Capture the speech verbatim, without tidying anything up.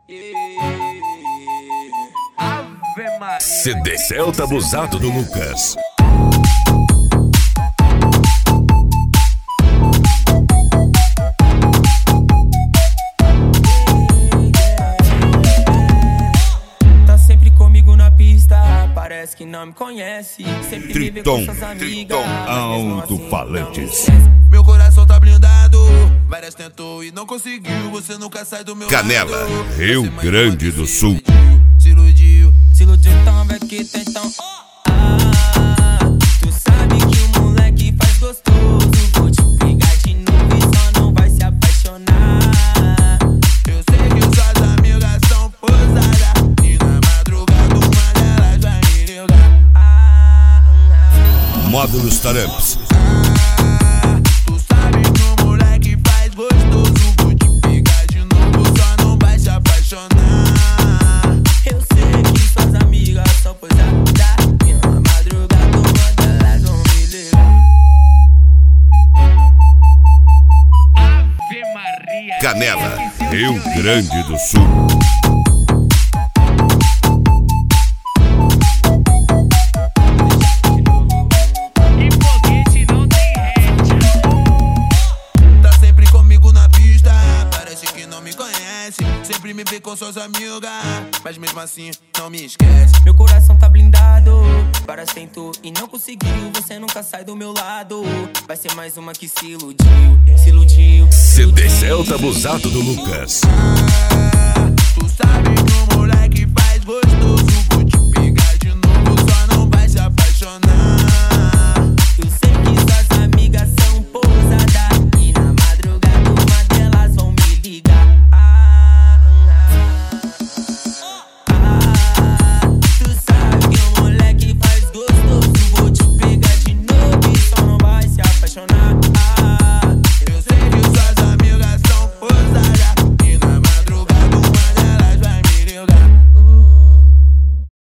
Ave Maria. C D Celta Abusado do Lucas. Tá sempre comigo na pista, parece que não me conhece. Sempre me vê com Triton, suas amigas, Triton, mas mesmo assim alto-falantes. não me esquece. Meu coração tá blindado, várias tentou e não conseguiu. Você nunca sai do meu Canela, lado. Rio Você mais Grande uma que do se Sul. iludiu, se iludiu. Se iludiu então, vai que tem então. Ah, tu sabe que o moleque faz gostoso. Vou te pegar de novo e só não vai se apaixonar. Eu sei que suas amigas são posadas e na madrugada uma delas vai me ligar. Ah, ah, Módulos Taramps. Ah, tu sabe que o moleque faz gostoso. Vou te pegar de novo, só não vai se apaixonar. eu sei que suas amigas são posadas e na madrugada uma delas vão me ligar. Ave Maria. Canela, Rio Grande do Sul. E foguete não tem rede. Tá sempre comigo na pista, parece que não me conhece. Sempre me vê com suas amigas, mas mesmo assim não me esquece. Meu coração tá blindado, várias tentou e não conseguiu. Você nunca sai do meu lado. Vai ser mais uma que se iludiu, se iludiu. C D Celta Abusado do Lucas. Ah,